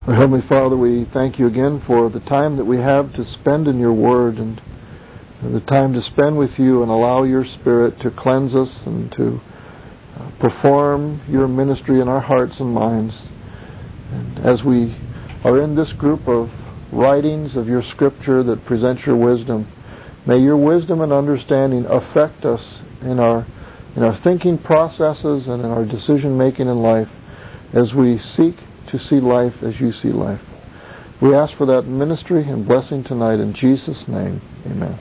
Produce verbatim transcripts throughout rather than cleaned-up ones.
Our Heavenly Father, we thank you again for the time that we have to spend in your Word and the time to spend with you and allow your Spirit to cleanse us and to uh, perform your ministry in our hearts and minds. And as we are in this group of writings of your Scripture that present your wisdom, may your wisdom and understanding affect us in our in our thinking processes and in our decision making in life as we seek to see life as you see life. We ask for that ministry and blessing tonight in Jesus' name. Amen.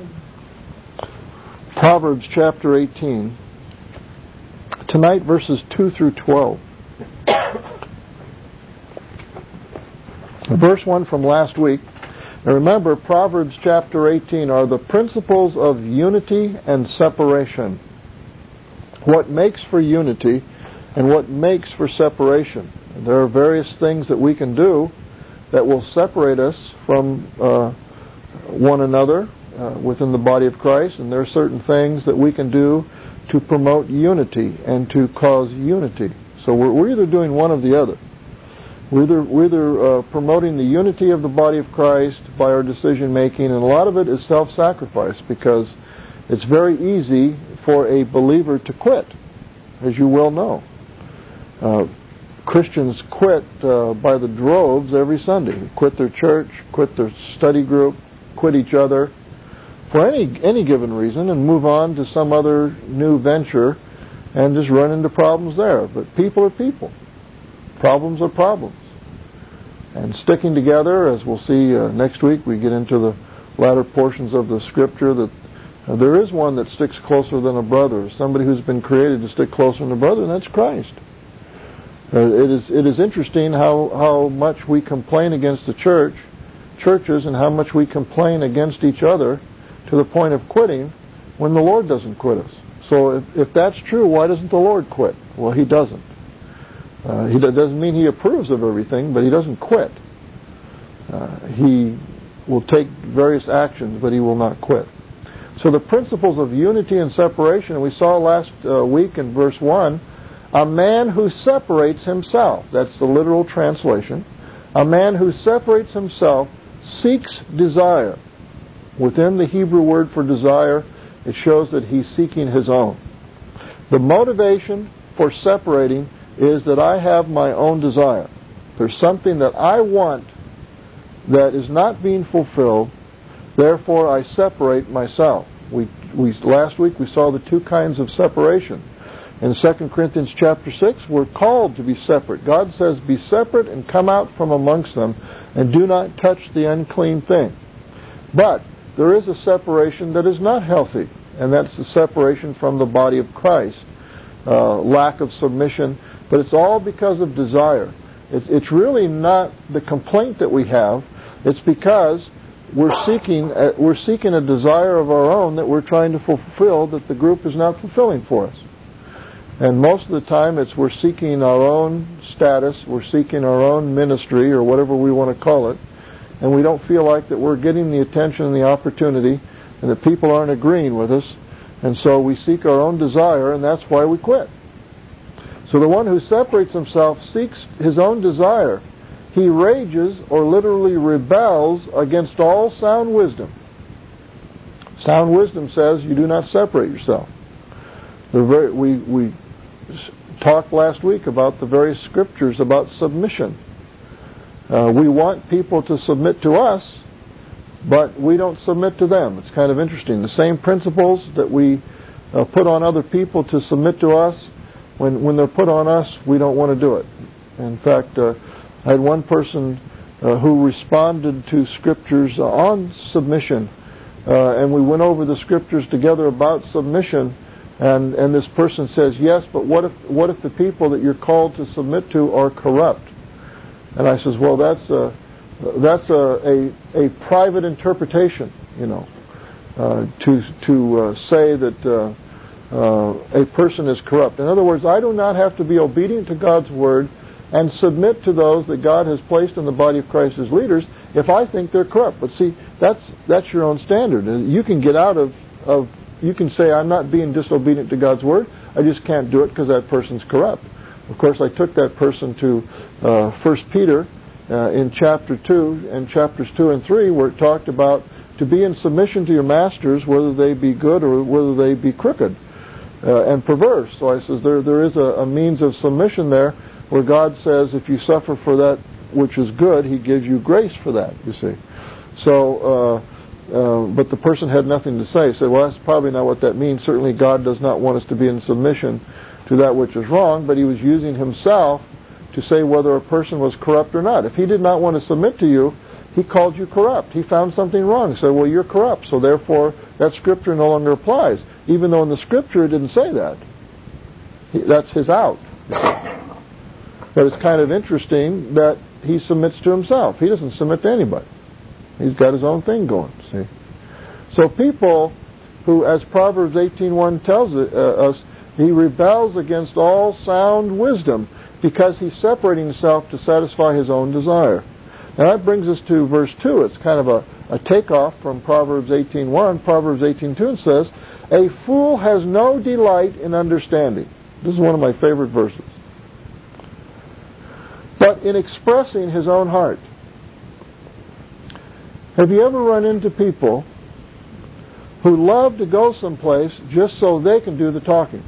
Proverbs chapter eighteen. Tonight verses two through twelve. Verse one from last week. Now remember, Proverbs chapter eighteen are the principles of unity and separation. What makes for unity and what makes for separation. There are various things that we can do that will separate us from uh, one another uh, within the body of Christ, and there are certain things that we can do to promote unity and to cause unity. So we're, we're either doing one or the other. We're either, we're either uh, promoting the unity of the body of Christ by our decision making, and a lot of it is self-sacrifice because it's very easy for a believer to quit, as you well know. Uh, Christians quit uh, by the droves every Sunday. Quit their church, quit their study group, quit each other for any any given reason and move on to some other new venture and just run into problems there. But people are people. Problems are problems. And sticking together, as we'll see uh, next week, we get into the latter portions of the Scripture, that uh, there is one that sticks closer than a brother, somebody who's been created to stick closer than a brother, and that's Christ. Uh, it is it is interesting how, how much we complain against the church, churches, and how much we complain against each other to the point of quitting when the Lord doesn't quit us. So if, if that's true, why doesn't the Lord quit? Well, He doesn't. Uh, he doesn't mean He approves of everything, but He doesn't quit. Uh, he will take various actions, but He will not quit. So the principles of unity and separation, we saw last uh, week in verse one, a man who separates himself, that's the literal translation, a man who separates himself seeks desire. Within the Hebrew word for desire, it shows that he's seeking his own. The motivation for separating is that I have my own desire. There's something that I want that is not being fulfilled, therefore I separate myself. We, we last week we saw the two kinds of separation. In Second Corinthians chapter six, we're called to be separate. God says, be separate and come out from amongst them, and do not touch the unclean thing. But there is a separation that is not healthy, and that's the separation from the body of Christ. Uh, lack of submission, but it's all because of desire. It's, it's really not the complaint that we have. It's because we're seeking a, we're seeking a desire of our own that we're trying to fulfill that the group is not fulfilling for us. And most of the time it's we're seeking our own status, we're seeking our own ministry, or whatever we want to call it, and we don't feel like that we're getting the attention and the opportunity, and that people aren't agreeing with us, and so we seek our own desire, and that's why we quit. So the one who separates himself seeks his own desire. He rages, or literally rebels, against all sound wisdom. Sound wisdom says you do not separate yourself. The very, we, we talked last week about the various scriptures about submission. Uh, we want people to submit to us, but we don't submit to them. It's kind of interesting. The same principles that we uh, put on other people to submit to us, when, when they're put on us, we don't want to do it. In fact, uh, I had one person uh, who responded to scriptures uh, on submission, uh, and we went over the scriptures together about submission. And and this person says, yes, but what if what if the people that you're called to submit to are corrupt? And I says, well, that's a that's a a, a private interpretation, you know, uh, to to uh, say that uh, uh, a person is corrupt. In other words, I do not have to be obedient to God's word and submit to those that God has placed in the body of Christ as leaders if I think they're corrupt. But see, that's that's your own standard. You can get out of of You can say, I'm not being disobedient to God's word. I just can't do it because that person's corrupt. Of course, I took that person to uh, First Peter uh, in chapter two and chapters two and three, where it talked about to be in submission to your masters, whether they be good or whether they be crooked uh, and perverse. So I says there there is a, a means of submission there, where God says if you suffer for that which is good, He gives you grace for that. You see, so. Uh, Uh, but the person had nothing to say. Said, well, that's probably not what that means. Certainly God does not want us to be in submission to that which is wrong, but He was using Himself to say whether a person was corrupt or not. If He did not want to submit to you, He called you corrupt. He found something wrong. He said, well, you're corrupt, so therefore that Scripture no longer applies. Even though in the Scripture it didn't say that. He, that's His out. But it's kind of interesting that He submits to Himself. He doesn't submit to anybody. He's got His own thing going, see. So people who, as Proverbs eighteen one tells us, he rebels against all sound wisdom because he's separating himself to satisfy his own desire. Now that brings us to verse two. It's kind of a, a takeoff from Proverbs eighteen one. Proverbs eighteen two says, a fool has no delight in understanding. This is one of my favorite verses. But in expressing his own heart. Have you ever run into people who love to go someplace just so they can do the talking?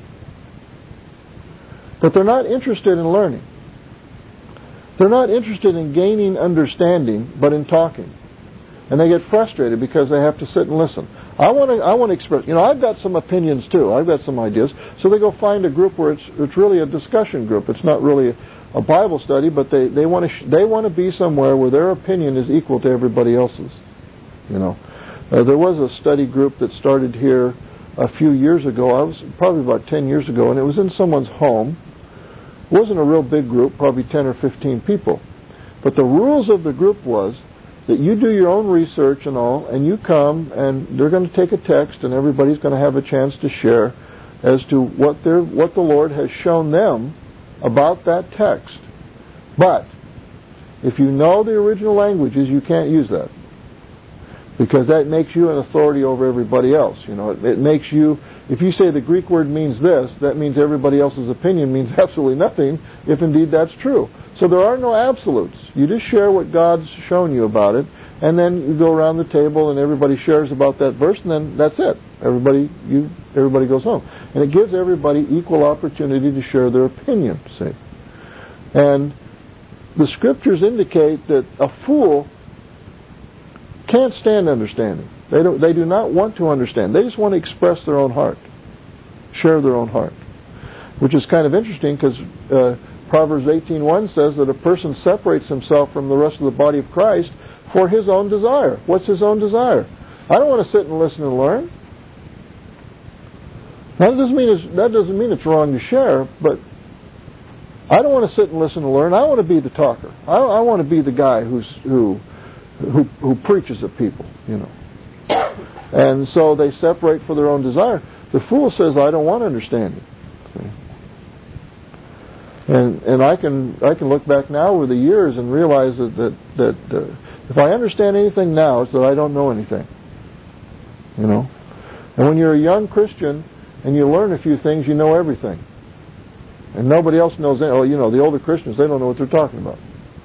But they're not interested in learning. They're not interested in gaining understanding, but in talking. And they get frustrated because they have to sit and listen. I want to I want to express, you know, I've got some opinions too. I've got some ideas. So they go find a group where it's it's really a discussion group. It's not really a, a Bible study, but they, they want to sh- they want to be somewhere where their opinion is equal to everybody else's. You know, uh, there was a study group that started here a few years ago. I was probably about ten years ago, and it was in someone's home. It wasn't a real big group, probably ten or fifteen people. But the rules of the group was that you do your own research and all, and you come, and they're going to take a text, and everybody's going to have a chance to share as to what they're, what the Lord has shown them about that text. But if you know the original languages, you can't use that. Because that makes you an authority over everybody else. You know, it, it makes you, if you say the Greek word means this, that means everybody else's opinion means absolutely nothing, if indeed that's true. So there are no absolutes. You just share what God's shown you about it, and then you go around the table and everybody shares about that verse, and then that's it. Everybody you everybody goes home. And it gives everybody equal opportunity to share their opinion, see. And the Scriptures indicate that a fool can't stand understanding. They don't. They do not want to understand. They just want to express their own heart, share their own heart, which is kind of interesting because uh, Proverbs eighteen one says that a person separates himself from the rest of the body of Christ for his own desire. What's his own desire? I don't want to sit and listen and learn. Now, that doesn't mean it's, that doesn't mean it's wrong to share, but I don't want to sit and listen and learn. I want to be the talker. I, I want to be the guy who's who. Who, who preaches at people, you know. And so they separate for their own desire. The fool says, I don't want understanding. And and I can I can look back now over the years and realize that that, that uh, if I understand anything now, it's that I don't know anything. You know. And when you're a young Christian and you learn a few things, you know everything. And nobody else knows any, oh, you know, the older Christians, they don't know what they're talking about.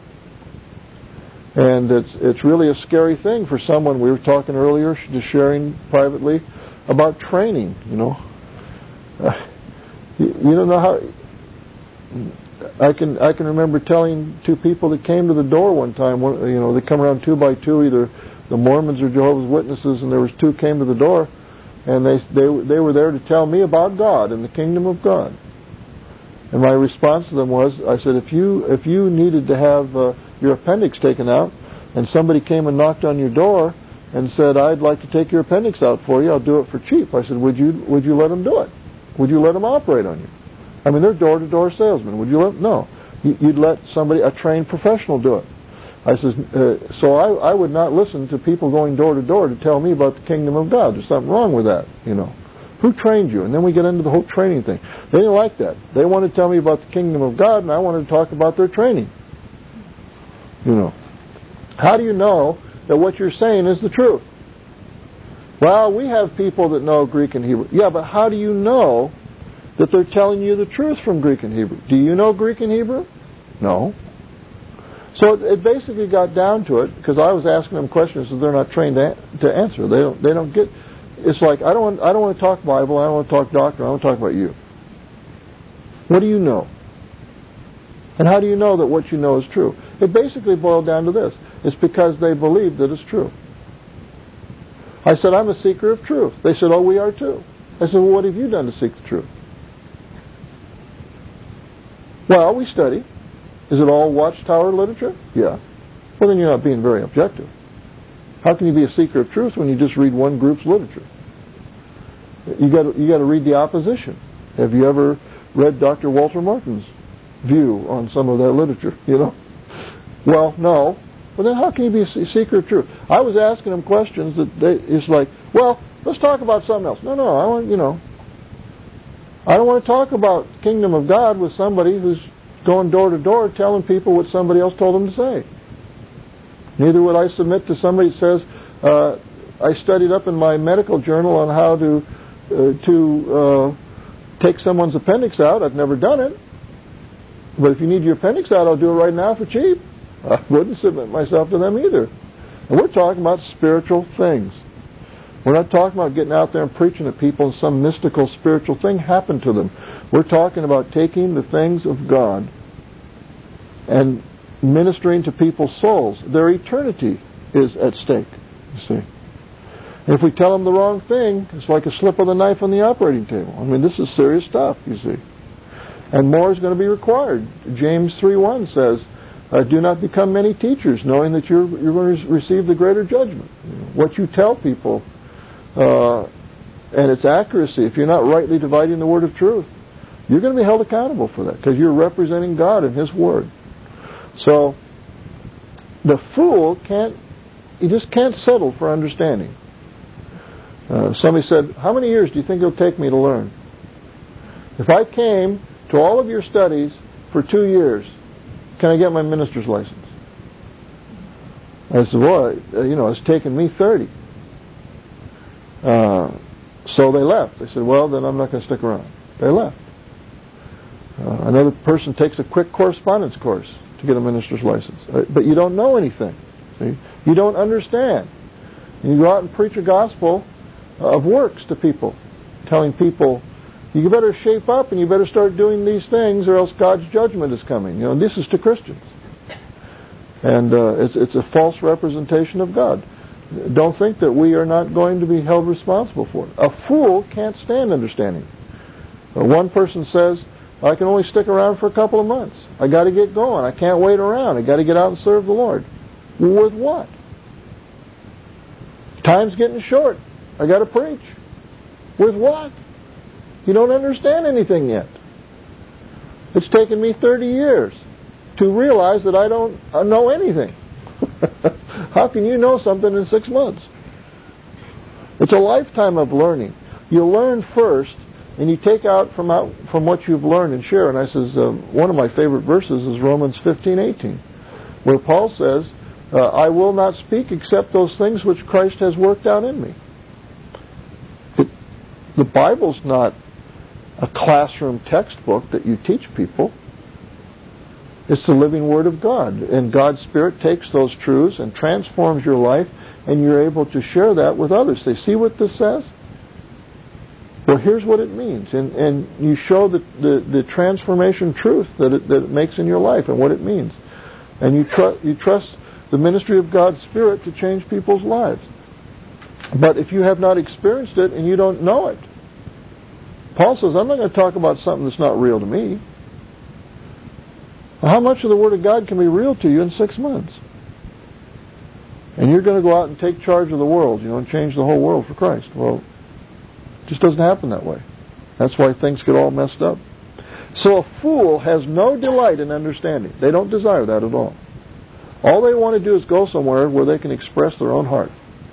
And it's it's really a scary thing for someone. We were talking earlier, just sharing privately about training. You know, uh, you, you don't know how. I can I can remember telling two people that came to the door one time. One, you know, they come around two by two, either the Mormons or Jehovah's Witnesses, and there was two came to the door, and they they they were there to tell me about God and the kingdom of God. And my response to them was, I said, if you if you needed to have uh, your appendix taken out, and somebody came and knocked on your door and said, I'd like to take your appendix out for you, I'll do it for cheap. I said, would you would you let them do it? Would you let them operate on you? I mean, they're door-to-door salesmen. Would you let them? No. You'd let somebody, a trained professional, do it. I said, uh, so I, I would not listen to people going door-to-door to tell me about the kingdom of God. There's something wrong with that, you know. Who trained you? And then we get into the whole training thing. They didn't like that. They wanted to tell me about the kingdom of God, and I wanted to talk about their training. You know. How do you know that what you're saying is the truth? Well, we have people that know Greek and Hebrew. Yeah, but how do you know that they're telling you the truth from Greek and Hebrew? Do you know Greek and Hebrew? No. So it, it basically got down to it, because I was asking them questions that they're not trained to, to answer. They don't. They don't get. It's like I don't. Want, I don't want to talk Bible. I don't want to talk doctrine. I want to talk about you. What do you know? And how do you know that what you know is true? It basically boiled down to this. It's because they believe that it's true. I said, I'm a seeker of truth. They said, oh, we are too. I said, well, what have you done to seek the truth? Well, we study. Is it all Watchtower literature? Yeah. Well, then you're not being very objective. How can you be a seeker of truth when you just read one group's literature? You got you got to read the opposition. Have you ever read Doctor Walter Martin's view on some of that literature? You know. Well, no. Well, then how can you be a seeker of truth? I was asking them questions that they, it's like, well, let's talk about something else. No, no, I want, you know, I don't want to talk about the kingdom of God with somebody who's going door to door telling people what somebody else told them to say. Neither would I submit to somebody who says, uh, I studied up in my medical journal on how to uh, to uh, take someone's appendix out. I've never done it. But if you need your appendix out, I'll do it right now for cheap. I wouldn't submit myself to them either. And we're talking about spiritual things. We're not talking about getting out there and preaching to people and some mystical spiritual thing happened to them. We're talking about taking the things of God and ministering to people's souls. Their eternity is at stake, you see. And if we tell them the wrong thing, it's like a slip of the knife on the operating table. I mean, this is serious stuff, you see. And more is going to be required. James three one says, Uh, do not become many teachers, knowing that you're you're going to receive the greater judgment. What you tell people, uh, and its accuracy, if you're not rightly dividing the word of truth, you're going to be held accountable for that, because you're representing God and His word. So, the fool can't, he just can't settle for understanding. Uh, somebody said, how many years do you think it'll take me to learn? If I came to all of your studies for two years, can I get my minister's license? I said, well, you know, it's taken me thirty. Uh, so they left. They said, well, then I'm not going to stick around. They left. Uh, another person takes a quick correspondence course to get a minister's license. Uh, but you don't know anything. See? You don't understand. And you go out and preach a gospel of works to people, telling people, you better shape up and you better start doing these things or else God's judgment is coming. You know, this is to Christians. And uh, it's, it's a false representation of God. Don't think that we are not going to be held responsible for it. A fool can't stand understanding. Uh, one person says, I can only stick around for a couple of months. I got to get going. I can't wait around. I got to get out and serve the Lord. With what? Time's getting short. I got to preach. With what? You don't understand anything yet. It's taken me thirty years to realize that I don't know anything. How can you know something in six months? It's a lifetime of learning. You learn first, and you take out from out from what you've learned and share. And I says uh, one of my favorite verses is Romans fifteen eighteen, where Paul says, uh, "I will not speak except those things which Christ has worked out in me." It, the Bible's not a classroom textbook that you teach people. It's the living Word of God. And God's Spirit takes those truths and transforms your life, and you're able to share that with others. They see what this says? Well, here's what it means. And, and you show the, the, the transformation truth that it, that it makes in your life and what it means. And you, tr- you trust the ministry of God's Spirit to change people's lives. But if you have not experienced it and you don't know it, Paul says, I'm not going to talk about something that's not real to me. How much of the Word of God can be real to you in six months? And you're going to go out and take charge of the world, you know, and change the whole world for Christ. Well, it just doesn't happen that way. That's why things get all messed up. So a fool has no delight in understanding. They don't desire that at all. All they want to do is go somewhere where they can express their own heart.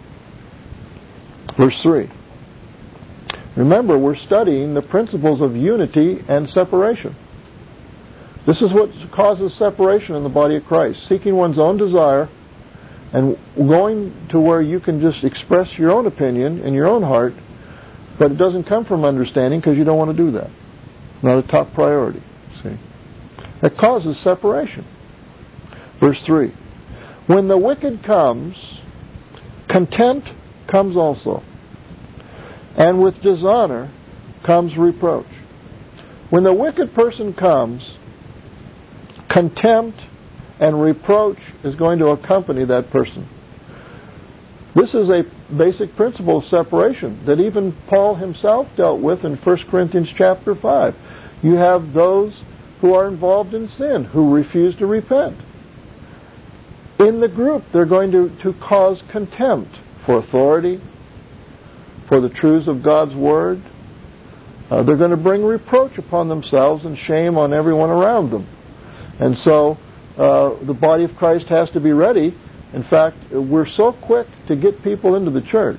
Verse three. Remember, we're studying the principles of unity and separation. This is what causes separation in the body of Christ. Seeking one's own desire and going to where you can just express your own opinion in your own heart, but it doesn't come from understanding because you don't want to do that. Not a top priority. See, that causes separation. Verse three. When the wicked comes, contempt comes also, and with dishonor comes reproach. When the wicked person comes, contempt and reproach is going to accompany that person. This is a basic principle of separation that even Paul himself dealt with in First Corinthians chapter five. You have those who are involved in sin, who refuse to repent. In the group, they're going to, to cause contempt for authority, for the truths of God's Word. Uh, they're going to bring reproach upon themselves and shame on everyone around them. And so uh, the body of Christ has to be ready. In fact, we're so quick to get people into the church.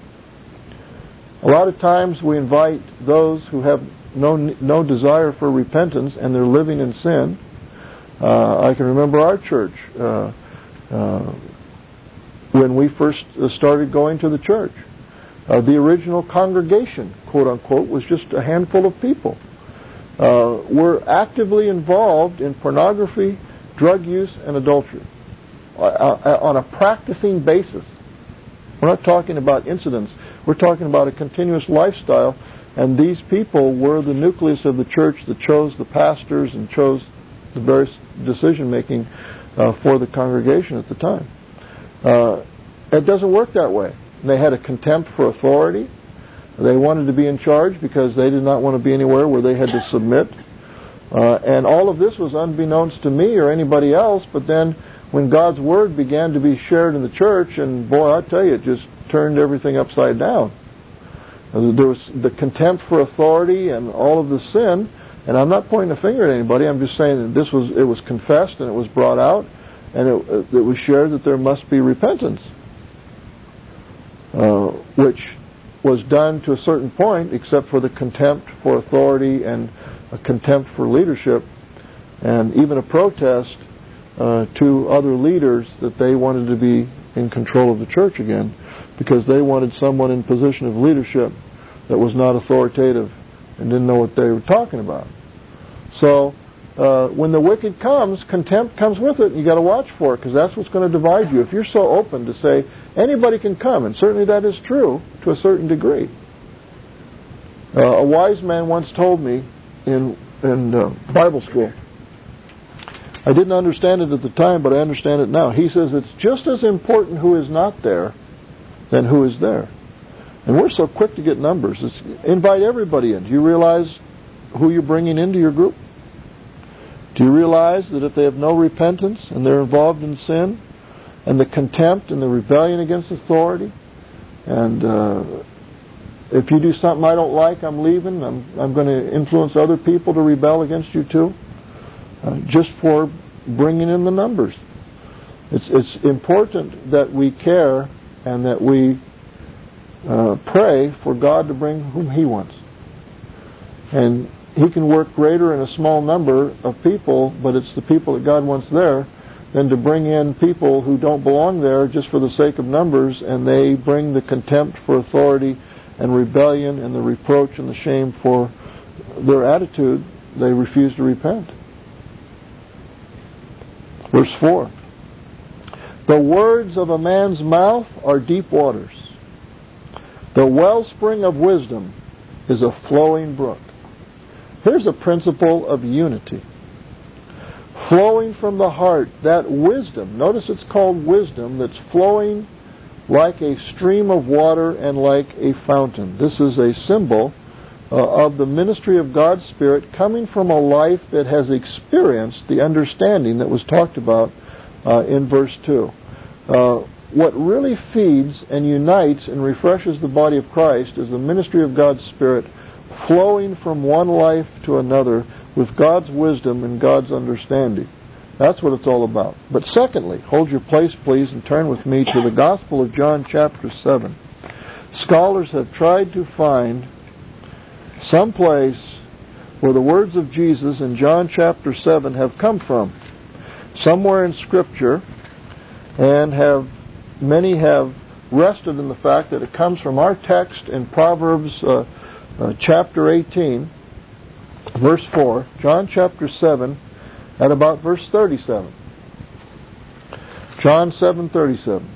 A lot of times we invite those who have no no desire for repentance and they're living in sin. Uh, I can remember our church uh, uh, when we first started going to the church. Uh, the original congregation, quote unquote, was just a handful of people. Uh, were actively involved in pornography, drug use, and adultery uh, on a practicing basis. We're not talking about incidents. We're talking about a continuous lifestyle, and these people were the nucleus of the church that chose the pastors and chose the various decision-making uh, for the congregation at the time. Uh, it doesn't work that way. They had a contempt for authority. They wanted to be in charge because they did not want to be anywhere where they had to submit. Uh, and all of this was unbeknownst to me or anybody else, but then when God's Word began to be shared in the church, and boy, I tell you, it just turned everything upside down. There was the contempt for authority and all of the sin, and I'm not pointing a finger at anybody. I'm just saying that this was it was confessed and it was brought out, and it, it was shared that there must be repentance, uh, which was done to a certain point, except for the contempt for authority and a contempt for leadership, and even a protest uh, to other leaders that they wanted to be in control of the church again, because they wanted someone in position of leadership that was not authoritative and didn't know what they were talking about. So uh, when the wicked comes, contempt comes with it, and you got to watch for it, because that's what's going to divide you. If you're so open to say anybody can come, and certainly that is true to a certain degree. Uh, a wise man once told me in in uh, Bible school. I didn't understand it at the time, but I understand it now. He says it's just as important who is not there than who is there. And we're so quick to get numbers. It's, invite everybody in. Do you realize who you're bringing into your group? Do you realize that if they have no repentance and they're involved in sin and the contempt and the rebellion against authority, and uh, if you do something I don't like, I'm leaving, I'm, I'm going to influence other people to rebel against you too, uh, just for bringing in the numbers. It's, it's important that we care and that we uh, pray for God to bring whom He wants. And He can work greater in a small number of people, but it's the people that God wants there, than to bring in people who don't belong there just for the sake of numbers, and they bring the contempt for authority and rebellion and the reproach and the shame for their attitude. They refuse to repent. Verse four. The words of a man's mouth are deep waters. The wellspring of wisdom is a flowing brook. Here's a principle of unity. Flowing from the heart, that wisdom, notice it's called wisdom, that's flowing like a stream of water and like a fountain. This is a symbol uh, of the ministry of God's Spirit coming from a life that has experienced the understanding that was talked about uh, in verse two. Uh, what really feeds and unites and refreshes the body of Christ is the ministry of God's Spirit flowing from one life to another with God's wisdom and God's understanding. That's what it's all about. But secondly, hold your place, please, and turn with me to the Gospel of John chapter seven. Scholars have tried to find some place where the words of Jesus in John chapter seven have come from. Somewhere in Scripture, and have many have rested in the fact that it comes from our text in Proverbs uh, uh, chapter eighteen, verse four, John chapter seven, at about verse thirty-seven. John seven thirty-seven.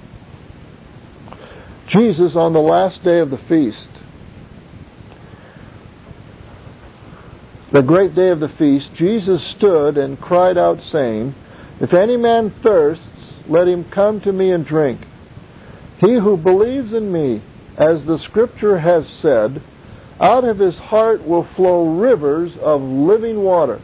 Jesus, on the last day of the feast, the great day of the feast, Jesus stood and cried out, saying, "If any man thirsts, let him come to me and drink. He who believes in me, as the Scripture has said, out of his heart will flow rivers of living water."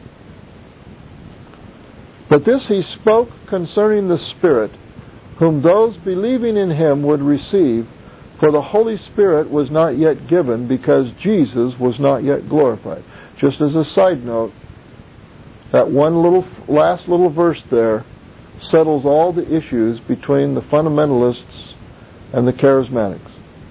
But this he spoke concerning the Spirit, whom those believing in him would receive, for the Holy Spirit was not yet given, because Jesus was not yet glorified. Just as a side note, that one little last little verse there settles all the issues between the fundamentalists and the charismatics.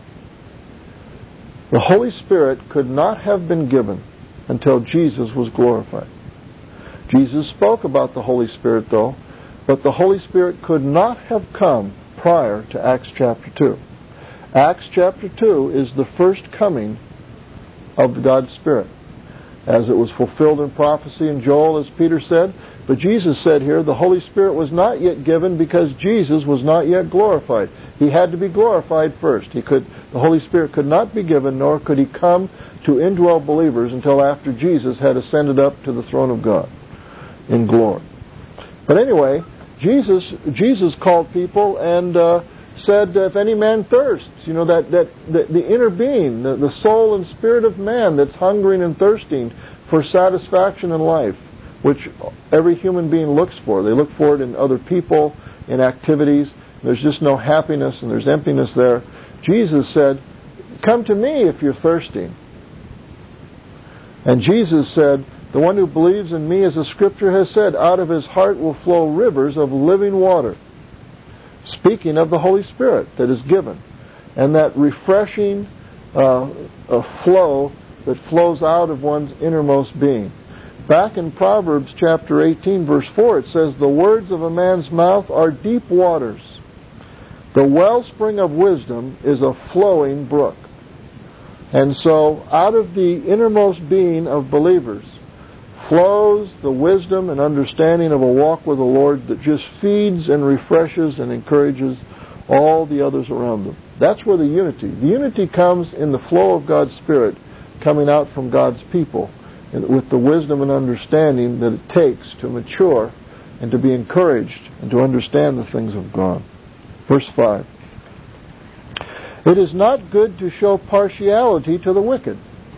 The Holy Spirit could not have been given until Jesus was glorified. Jesus spoke about the Holy Spirit, though, but the Holy Spirit could not have come prior to Acts chapter two. Acts chapter two is the first coming of God's Spirit, as it was fulfilled in prophecy in Joel, as Peter said. But Jesus said here, the Holy Spirit was not yet given because Jesus was not yet glorified. He had to be glorified first. He could, the Holy Spirit could not be given, nor could He come to indwell believers until after Jesus had ascended up to the throne of God in glory. But anyway, Jesus Jesus called people and uh, said, "If any man thirsts," you know, that, that, that the inner being, the, the soul and spirit of man that's hungering and thirsting for satisfaction in life, which every human being looks for. They look for it in other people, in activities. There's just no happiness and there's emptiness there. Jesus said, "Come to me if you're thirsty." And Jesus said, "The one who believes in me, as the Scripture has said, out of his heart will flow rivers of living water." Speaking of the Holy Spirit that is given, and that refreshing uh, uh, flow that flows out of one's innermost being. Back in Proverbs chapter eighteen, verse four, it says, "The words of a man's mouth are deep waters. The wellspring of wisdom is a flowing brook." And so, out of the innermost being of believers flows the wisdom and understanding of a walk with the Lord that just feeds and refreshes and encourages all the others around them. That's where the unity. The unity comes in the flow of God's Spirit coming out from God's people, with the wisdom and understanding that it takes to mature and to be encouraged and to understand the things of God. Verse five. "It is not good to show partiality to the wicked,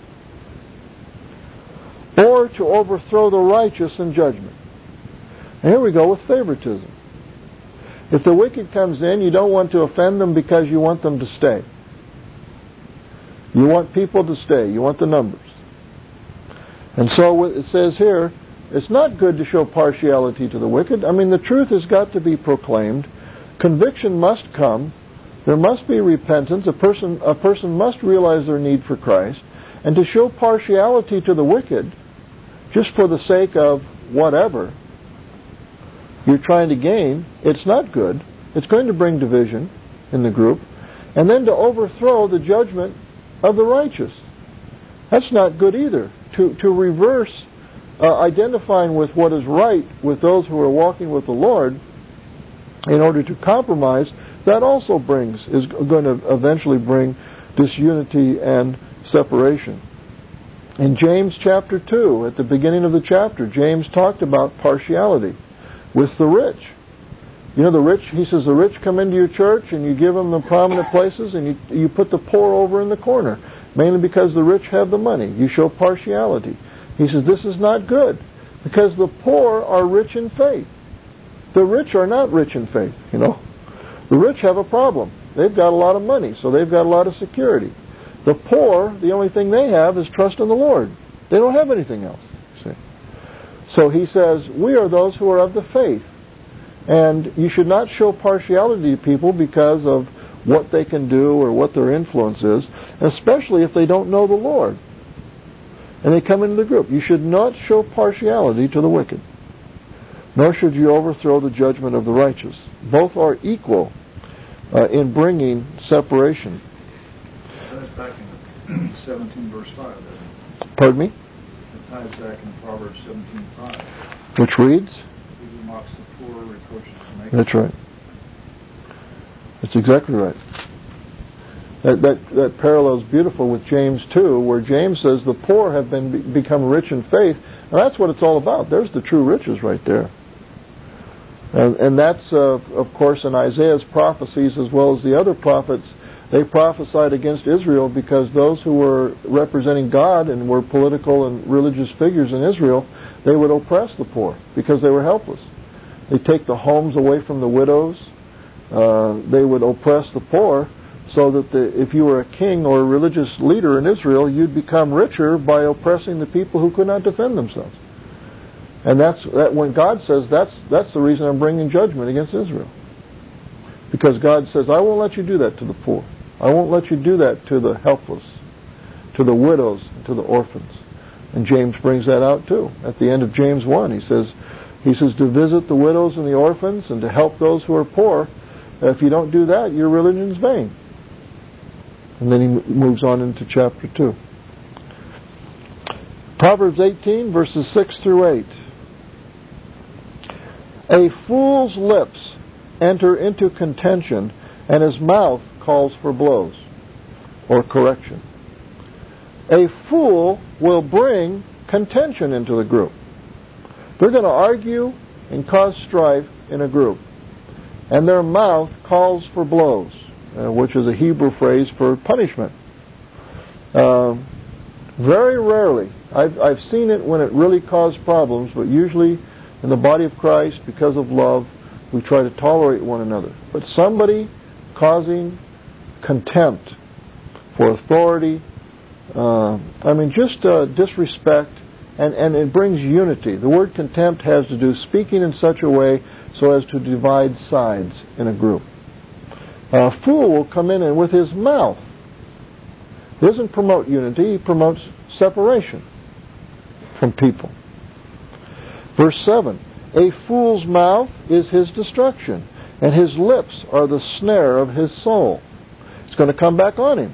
or to overthrow the righteous in judgment." And here we go with favoritism. If the wicked comes in, you don't want to offend them because you want them to stay. You want people to stay. You want the numbers. And so it says here, it's not good to show partiality to the wicked. I mean, the truth has got to be proclaimed. Conviction must come. There must be repentance. A person, a person must realize their need for Christ. And to show partiality to the wicked, just for the sake of whatever you're trying to gain, it's not good. It's going to bring division in the group. And then to overthrow the judgment of the righteous. That's not good either. To, to reverse uh, identifying with what is right with those who are walking with the Lord in order to compromise, that also brings, is going to eventually bring disunity and separation. In James chapter two, at the beginning of the chapter, James talked about partiality with the rich. You know, the rich, he says, the rich come into your church and you give them the prominent places and you, you put the poor over in the corner, mainly because the rich have the money. You show partiality. He says, this is not good, because the poor are rich in faith. The rich are not rich in faith, you know. The rich have a problem. They've got a lot of money, so they've got a lot of security. The poor, the only thing they have is trust in the Lord. They don't have anything else, you see. So he says, we are those who are of the faith. And you should not show partiality to people because of what they can do or what their influence is, especially if they don't know the Lord and they come into the group. You should not show partiality to the wicked, nor should you overthrow the judgment of the righteous. Both are equal uh, in bringing separation. That's back in seventeen verse five, doesn't it? Pardon me? It ties back in Proverbs seventeen five. Which reads? He who mocks the poor reproaches the naked. That's right. That's exactly right. That, that, that parallel is beautiful with James two, where James says the poor have been become rich in faith, and that's what it's all about. There's the true riches right there. And, and that's, uh, of course, in Isaiah's prophecies as well as the other prophets. They prophesied against Israel because those who were representing God and were political and religious figures in Israel, they would oppress the poor because they were helpless. They'd take the homes away from the widows. Uh, they would oppress the poor, so that the, if you were a king or a religious leader in Israel, you'd become richer by oppressing the people who could not defend themselves. And that's that when God says that's that's the reason I'm bringing judgment against Israel. Because God says, I won't let you do that to the poor. I won't let you do that to the helpless, to the widows, and to the orphans. And James brings that out too. At the end of James one, he says, he says to visit the widows and the orphans and to help those who are poor. If you don't do that, your religion's vain. And then he moves on into chapter two. Proverbs eighteen, verses six through eight. A fool's lips enter into contention, and his mouth calls for blows, or correction. A fool will bring contention into the group. They're going to argue and cause strife in a group. And their mouth calls for blows, uh, which is a Hebrew phrase for punishment. Uh, very rarely, I've, I've seen it when it really caused problems, but usually in the body of Christ, because of love, we try to tolerate one another. But somebody causing contempt for authority, uh, I mean, just uh, disrespect, and, and it brings unity. The word contempt has to do speaking in such a way so as to divide sides in a group. A fool will come in and with his mouth, he doesn't promote unity, he promotes separation from people. Verse seven, a fool's mouth is his destruction, and his lips are the snare of his soul. It's going to come back on him.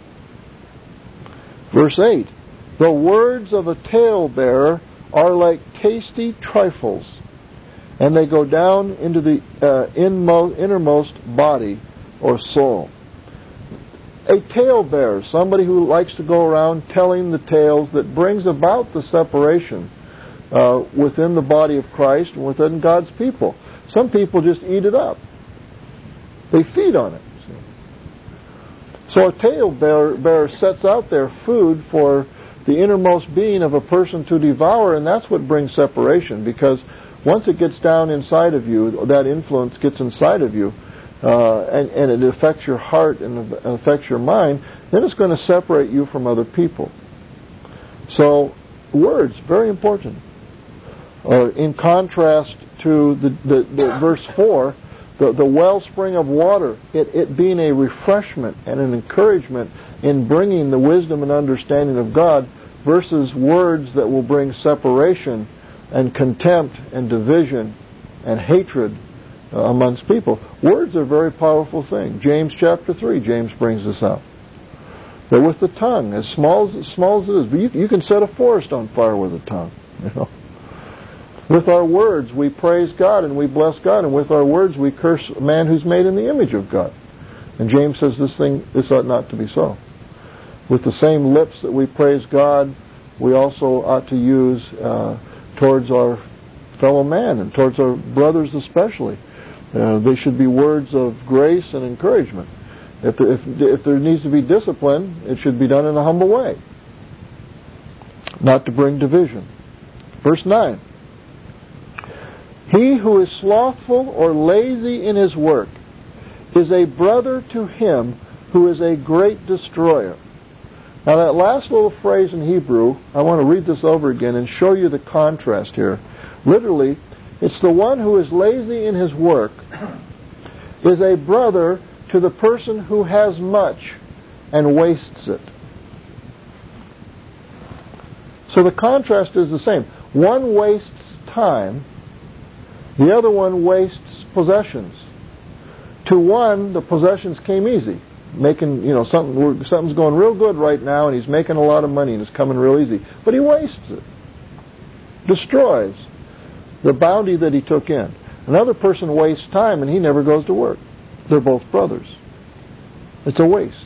Verse eight, the words of a talebearer are like tasty trifles, and they go down into the uh, inmost, innermost body or soul. A talebearer, somebody who likes to go around telling the tales that brings about the separation uh, within the body of Christ and within God's people. Some people just eat it up. They feed on it. So a talebearer sets out their food for the innermost being of a person to devour, and that's what brings separation, because once it gets down inside of you, that influence gets inside of you, uh, and, and it affects your heart and affects your mind, then it's going to separate you from other people. So, words, very important. Uh, in contrast to the, the, the verse four, the, the wellspring of water, it, it being a refreshment and an encouragement in bringing the wisdom and understanding of God, versus words that will bring separation and contempt and division and hatred uh, amongst people. Words are a very powerful thing. James chapter three, James brings this out. But with the tongue, as small as, as small as it is, but you, you can set a forest on fire with a tongue. You know. With our words, we praise God and we bless God, and with our words, we curse a man who's made in the image of God. And James says this thing, this ought not to be so. With the same lips that we praise God, we also ought to use uh, towards our fellow man and towards our brothers especially. Uh, they should be words of grace and encouragement. If, if, if there needs to be discipline, it should be done in a humble way, not to bring division. Verse nine. He who is slothful or lazy in his work is a brother to him who is a great destroyer. Now that last little phrase in Hebrew, I want to read this over again and show you the contrast here. Literally, it's the one who is lazy in his work is a brother to the person who has much and wastes it. So the contrast is the same. One wastes time, the other one wastes possessions. To one, the possessions came easy. Making, you know, something, something's going real good right now, and he's making a lot of money, and it's coming real easy. But he wastes it. Destroys the bounty that he took in. Another person wastes time, and he never goes to work. They're both brothers. It's a waste.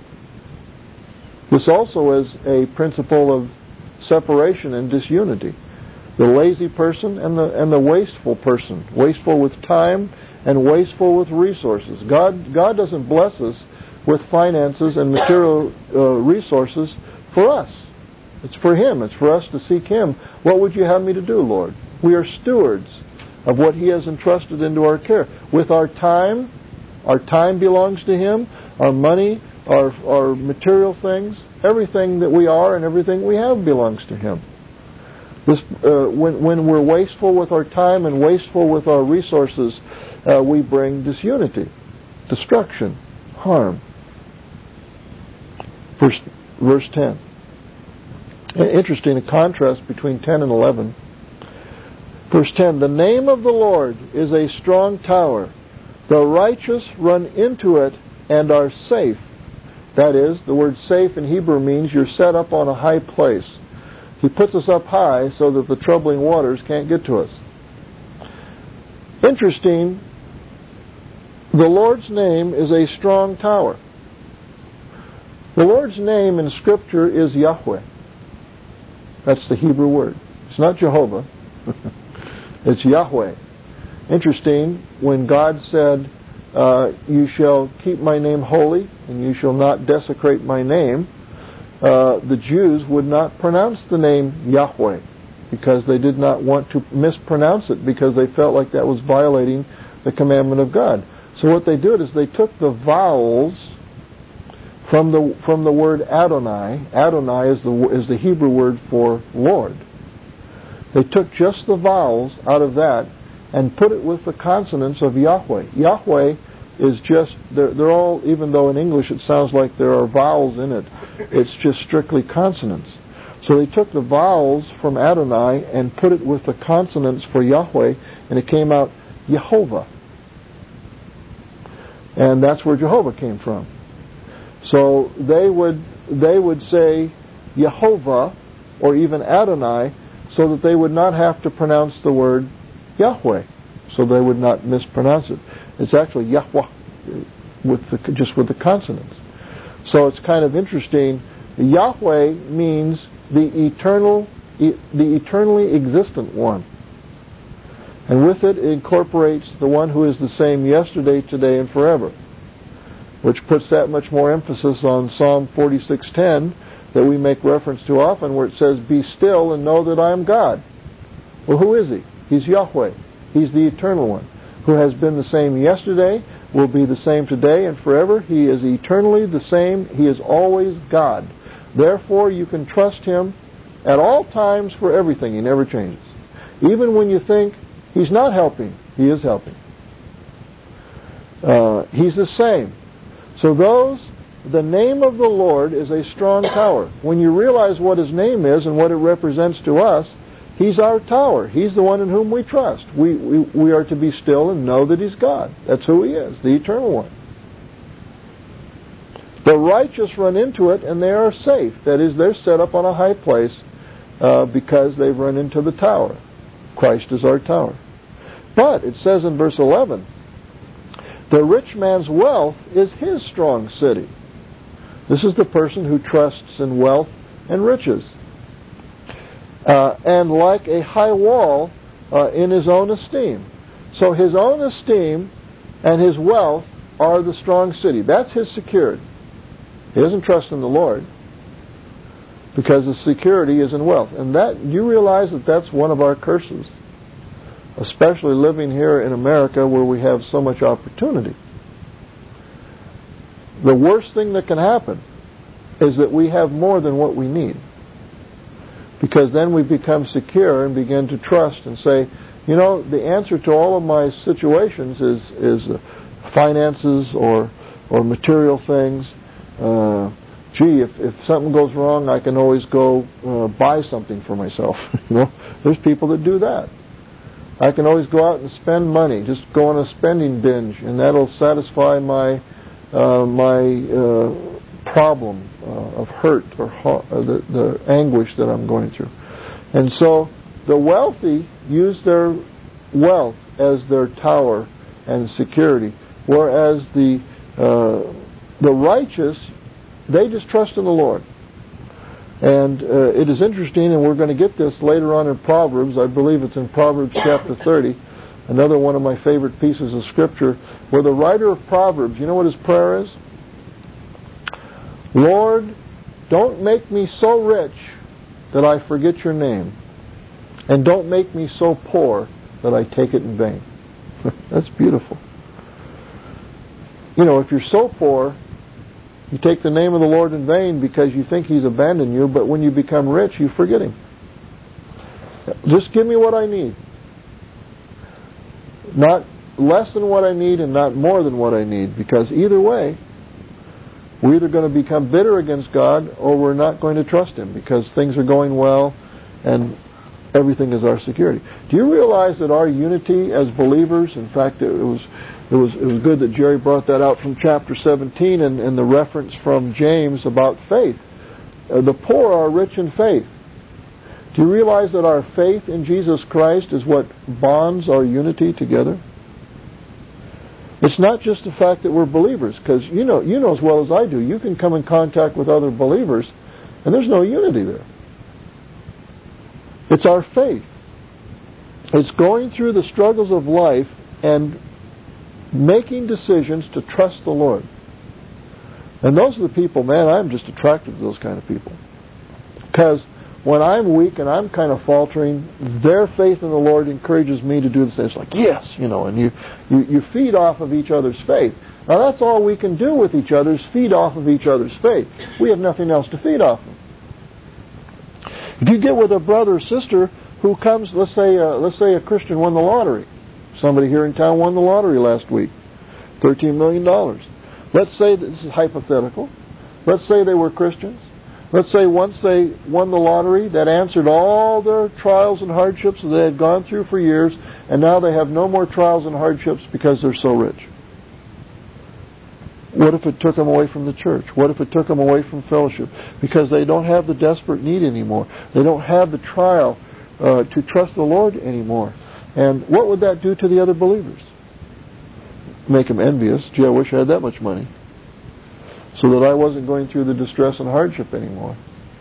This also is a principle of separation and disunity. The lazy person and the and the wasteful person. Wasteful with time and wasteful with resources. God God doesn't bless us with finances and material uh, resources for us. It's for Him. It's for us to seek Him. What would you have me to do, Lord? We are stewards of what He has entrusted into our care. With our time, our time belongs to Him. Our money, our our material things, everything that we are and everything we have belongs to Him. This, uh, when when we're wasteful with our time and wasteful with our resources, uh, we bring disunity, destruction, harm. Verse, verse ten. Interesting, a contrast between ten and eleven. Verse ten, the name of the Lord is a strong tower. The righteous run into it and are safe. That is, the word safe in Hebrew means you're set up on a high place. He puts us up high so that the troubling waters can't get to us. Interesting, the Lord's name is a strong tower. The Lord's name in Scripture is Yahweh. That's the Hebrew word. It's not Jehovah. It's Yahweh. Interesting, when God said, uh, you shall keep my name holy, and you shall not desecrate my name, uh, the Jews would not pronounce the name Yahweh, because they did not want to mispronounce it, because they felt like that was violating the commandment of God. So what they did is they took the vowels from the from the word Adonai. Adonai is the is the Hebrew word for Lord. They took just the vowels out of that and put it with the consonants of Yahweh. Yahweh is just, they're, they're all, even though in English it sounds like there are vowels in it, it's just strictly consonants. So they took the vowels from Adonai and put it with the consonants for Yahweh, and it came out Yehovah. And that's where Jehovah came from. So they would they would say Yehovah or even Adonai so that they would not have to pronounce the word Yahweh, so they would not mispronounce it. It's actually Yahweh with the, just with the consonants. So it's kind of interesting. Yahweh means the eternal, the eternally existent one, and with it, it incorporates the one who is the same yesterday, today, and forever, which puts that much more emphasis on Psalm forty-six ten that we make reference to often, where it says, "Be still and know that I am God." Well, who is He? He's Yahweh. He's the eternal one, who has been the same yesterday, will be the same today and forever. He is eternally the same. He is always God. Therefore, you can trust Him at all times for everything. He never changes. Even when you think He's not helping, He is helping. Uh, he's the same. So those, the name of the Lord is a strong tower. When you realize what His name is and what it represents to us, He's our tower. He's the one in whom we trust. We, we, we are to be still and know that He's God. That's who He is, the eternal one. The righteous run into it and they are safe. That is, they're set up on a high place uh, because they've run into the tower. Christ is our tower. But it says in verse eleven, the rich man's wealth is his strong city. This is the person who trusts in wealth and riches. Uh, and like a high wall uh, in his own esteem. So his own esteem and his wealth are the strong city. That's his security. He doesn't trust in the Lord because the security is in wealth. And that, you realize that that's one of our curses, especially living here in America where we have so much opportunity. The worst thing that can happen is that we have more than what we need. Because then we become secure and begin to trust and say, you know, the answer to all of my situations is is finances or or material things. Uh, gee, if, if something goes wrong, I can always go uh, buy something for myself. You know, there's people that do that. I can always go out and spend money, just go on a spending binge, and that'll satisfy my uh, my uh, problem uh, of hurt or ha- uh, the, the anguish that I'm going through. And so the wealthy use their wealth as their tower and security. whereas the uh, the righteous, they just trust in the Lord. And uh, it is interesting, and we're going to get this later on in Proverbs. I believe it's in Proverbs chapter thirty, another one of my favorite pieces of Scripture, where the writer of Proverbs, you know what his prayer is? Lord, don't make me so rich that I forget your name, and don't make me so poor that I take it in vain. That's beautiful. You know, if you're so poor, you take the name of the Lord in vain because you think He's abandoned you, but when you become rich, you forget Him. Just give me what I need. Not less than what I need and not more than what I need, because either way, we're either going to become bitter against God or we're not going to trust Him because things are going well and everything is our security. Do you realize that our unity as believers, in fact, it was It was it was good that Jerry brought that out from chapter seventeen and, and the reference from James about faith. Uh, the poor are rich in faith. Do you realize that our faith in Jesus Christ is what bonds our unity together? It's not just the fact that we're believers, because you know you know as well as I do, you can come in contact with other believers and there's no unity there. It's our faith. It's going through the struggles of life and making decisions to trust the Lord. And those are the people, man, I'm just attracted to those kind of people. Because when I'm weak and I'm kind of faltering, their faith in the Lord encourages me to do the same. It's like, yes, you know, and you, you, you feed off of each other's faith. Now that's all we can do with each other is feed off of each other's faith. We have nothing else to feed off of. If you get with a brother or sister who comes, let's say, uh, let's say a Christian won the lottery. Somebody here in town won the lottery last week, thirteen million dollars. Let's say, that this is hypothetical, let's say they were Christians. Let's say once they won the lottery, that answered all their trials and hardships that they had gone through for years, and now they have no more trials and hardships because they're so rich. What if it took them away from the church? What if it took them away from fellowship? Because they don't have the desperate need anymore. They don't have the trial uh, to trust the Lord anymore. And what would that do to the other believers? Make them envious. Gee, I wish I had that much money, so that I wasn't going through the distress and hardship anymore.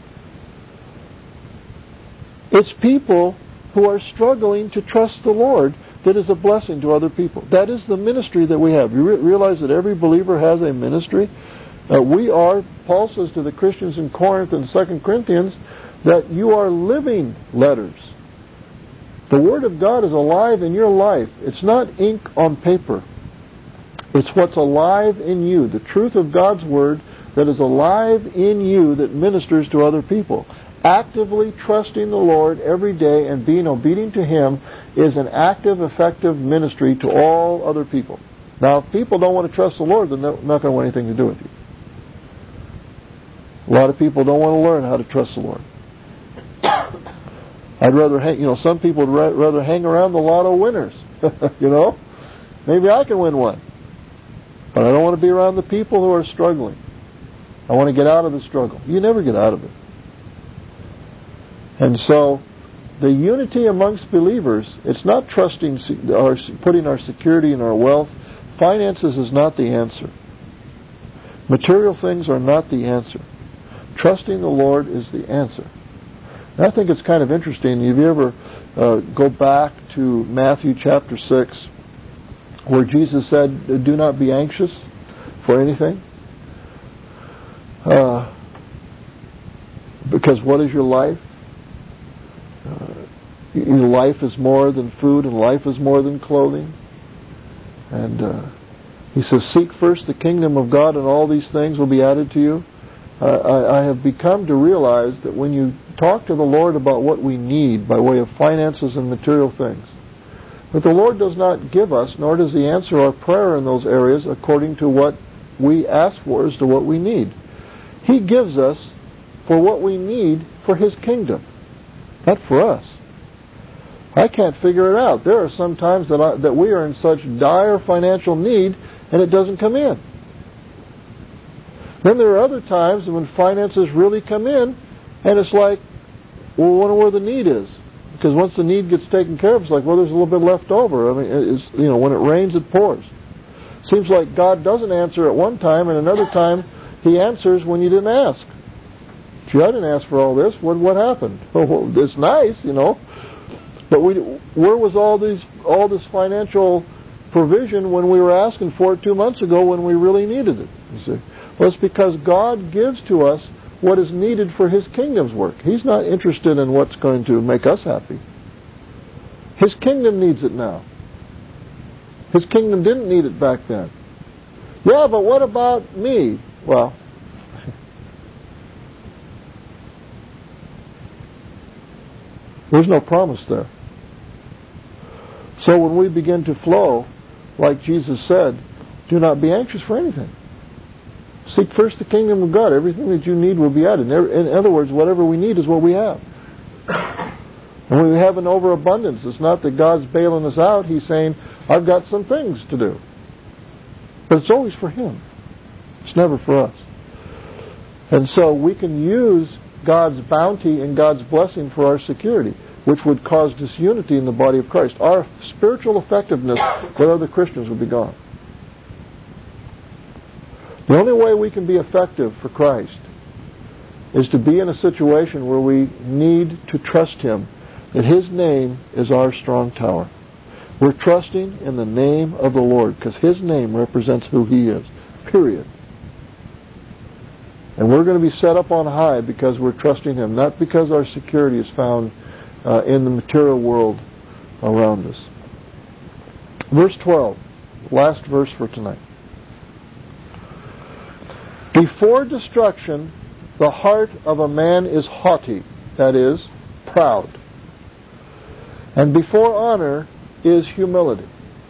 It's people who are struggling to trust the Lord that is a blessing to other people. That is the ministry that we have. You re- realize that every believer has a ministry? Uh, we are, Paul says to the Christians in Corinth and Second Corinthians, that you are living letters. The Word of God is alive in your life. It's not ink on paper. It's what's alive in you. The truth of God's Word that is alive in you that ministers to other people. Actively trusting the Lord every day and being obedient to Him is an active, effective ministry to all other people. Now, if people don't want to trust the Lord, then they're not going to want anything to do with you. A lot of people don't want to learn how to trust the Lord. I'd rather hang, you know, some people would ra- rather hang around the lotto winners. You know? Maybe I can win one. But I don't want to be around the people who are struggling. I want to get out of the struggle. You never get out of it. And so, the unity amongst believers, it's not trusting, our, putting our security in our wealth. Finances is not the answer. Material things are not the answer. Trusting the Lord is the answer. And I think it's kind of interesting. If you ever uh, go back to Matthew chapter six, where Jesus said, do not be anxious for anything. Uh, because what is your life? Uh, your life is more than food, and life is more than clothing. And uh, He says, seek first the kingdom of God, and all these things will be added to you. Uh, I, I have become to realize that when you talk to the Lord about what we need by way of finances and material things, that the Lord does not give us, nor does He answer our prayer in those areas according to what we ask for as to what we need. He gives us for what we need for His kingdom, not for us. I can't figure it out. There are some times that, I, that we are in such dire financial need and it doesn't come in. Then there are other times when finances really come in and it's like, well, I wonder where the need is. Because once the need gets taken care of, it's like, well, there's a little bit left over. I mean, it's, you know, when it rains, it pours. Seems like God doesn't answer at one time, and another time He answers when you didn't ask. Gee, I didn't ask for all this. What what happened? Oh, it's nice, you know. But we, where was all these all this financial provision when we were asking for it two months ago when we really needed it? You see, well, it's because God gives to us what is needed for His kingdom's work. He's not interested in what's going to make us happy. His kingdom needs it now. His kingdom didn't need it back then. Yeah, but what about me? Well, there's no promise there. So when we begin to flow, like Jesus said, do not be anxious for anything. Seek first the kingdom of God. Everything that you need will be added. In other words, whatever we need is what we have. And we have an overabundance. It's not that God's bailing us out. He's saying, I've got some things to do. But it's always for Him. It's never for us. And so we can use God's bounty and God's blessing for our security, which would cause disunity in the body of Christ. Our spiritual effectiveness with other Christians would be gone. The only way we can be effective for Christ is to be in a situation where we need to trust Him, that His name is our strong tower. We're trusting in the name of the Lord because His name represents who He is, period. And we're going to be set up on high because we're trusting Him, not because our security is found uh, in the material world around us. Verse twelve, last verse for tonight. Before destruction, the heart of a man is haughty, that is, proud. And before honor is humility.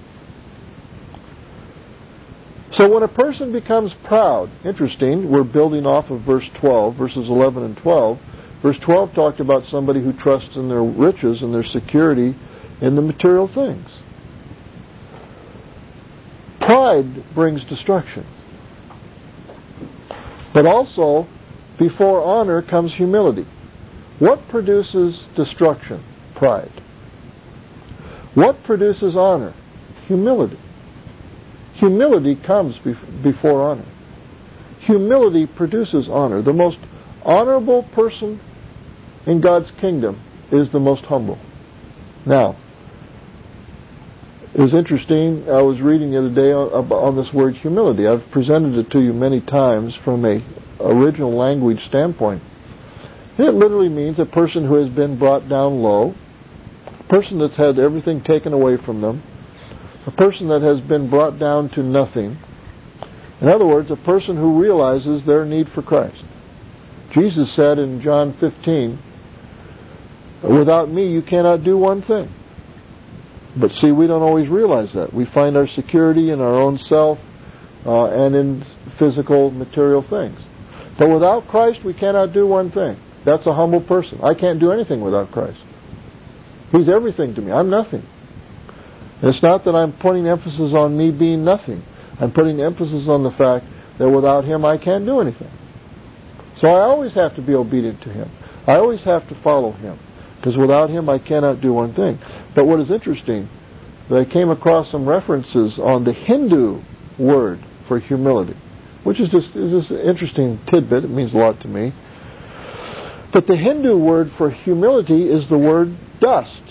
So when a person becomes proud, interesting, we're building off of verse twelve, verses eleven and twelve. Verse twelve talked about somebody who trusts in their riches and their security in the material things. Pride brings destruction. But also, before honor comes humility. What produces destruction? Pride. What produces honor? Humility. Humility comes before honor. Humility produces honor. The most honorable person in God's kingdom is the most humble. Now, it was interesting. I was reading the other day on this word humility. I've presented it to you many times from a original language standpoint. It literally means a person who has been brought down low, a person that's had everything taken away from them, a person that has been brought down to nothing. In other words, a person who realizes their need for Christ. Jesus said in John fifteen, without me you cannot do one thing. But see, we don't always realize that. We find our security in our own self uh, and in physical, material things. But without Christ, we cannot do one thing. That's a humble person. I can't do anything without Christ. He's everything to me. I'm nothing. And it's not that I'm putting emphasis on me being nothing. I'm putting emphasis on the fact that without Him, I can't do anything. So I always have to be obedient to Him. I always have to follow Him. Because without Him, I cannot do one thing. But what is interesting, that I came across some references on the Hindu word for humility, which is just, is just an interesting tidbit. It means a lot to me. But the Hindu word for humility is the word dust.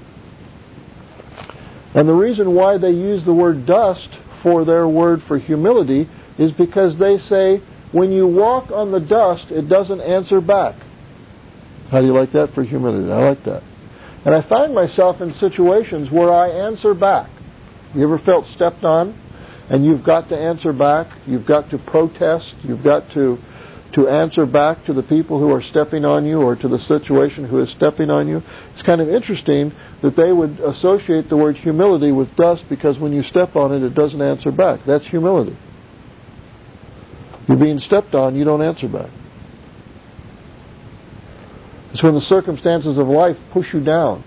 And the reason why they use the word dust for their word for humility is because they say, when you walk on the dust, it doesn't answer back. How do you like that for humility? I like that. And I find myself in situations where I answer back. You ever felt stepped on? And you've got to answer back. You've got to protest. You've got to, to answer back to the people who are stepping on you or to the situation who is stepping on you. It's kind of interesting that they would associate the word humility with dust because when you step on it, it doesn't answer back. That's humility. You're being stepped on, you don't answer back. It's when the circumstances of life push you down.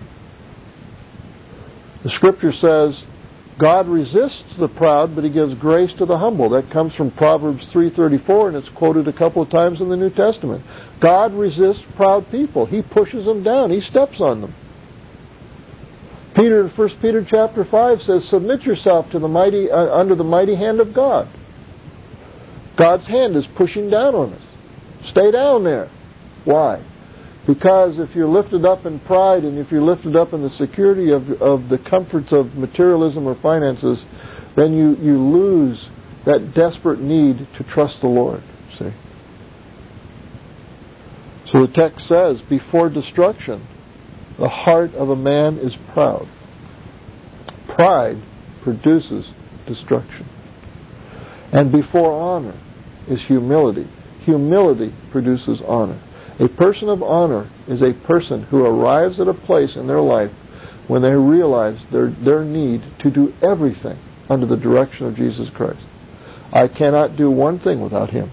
The Scripture says, God resists the proud, but He gives grace to the humble. That comes from Proverbs three thirty-four, and it's quoted a couple of times in the New Testament. God resists proud people. He pushes them down. He steps on them. Peter, First Peter chapter five says, submit yourself to the mighty, uh, under the mighty hand of God. God's hand is pushing down on us. Stay down there. Why? Because if you're lifted up in pride and if you're lifted up in the security of, of the comforts of materialism or finances, then you, you lose that desperate need to trust the Lord. See? So the text says, before destruction, the heart of a man is proud. Pride produces destruction. And before honor is humility. Humility produces honor. A person of honor is a person who arrives at a place in their life when they realize their, their need to do everything under the direction of Jesus Christ. I cannot do one thing without Him.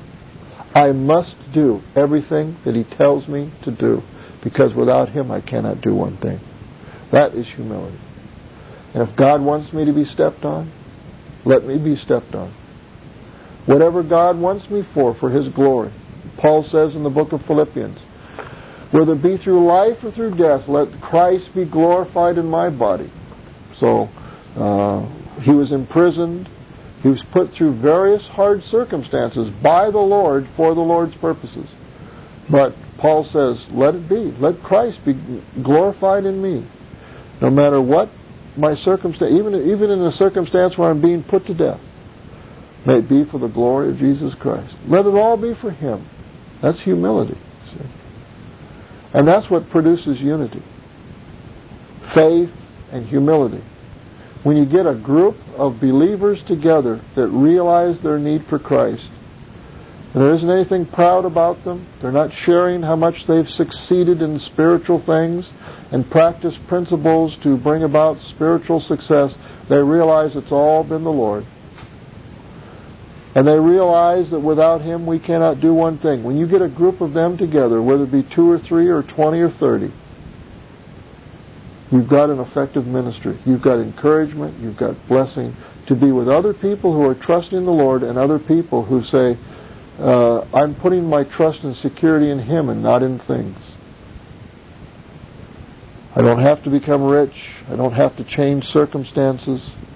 I must do everything that He tells me to do, because without Him I cannot do one thing. That is humility. And if God wants me to be stepped on, let me be stepped on. Whatever God wants me for, for His glory. Paul says in the book of Philippians, whether it be through life or through death, let Christ be glorified in my body. So, uh, he was imprisoned. He was put through various hard circumstances by the Lord for the Lord's purposes. But Paul says, let it be. Let Christ be glorified in me. No matter what my circumstance, even, even in a circumstance where I'm being put to death, may it be for the glory of Jesus Christ. Let it all be for Him. That's humility. See? And that's what produces unity. Faith and humility. When you get a group of believers together that realize their need for Christ, and there isn't anything proud about them, they're not sharing how much they've succeeded in spiritual things and practice principles to bring about spiritual success, they realize it's all been the Lord. And they realize that without Him we cannot do one thing. When you get a group of them together, whether it be two or three or twenty or thirty, you've got an effective ministry. You've got encouragement. You've got blessing to be with other people who are trusting the Lord and other people who say, uh, I'm putting my trust and security in Him and not in things. I don't have to become rich. I don't have to change circumstances.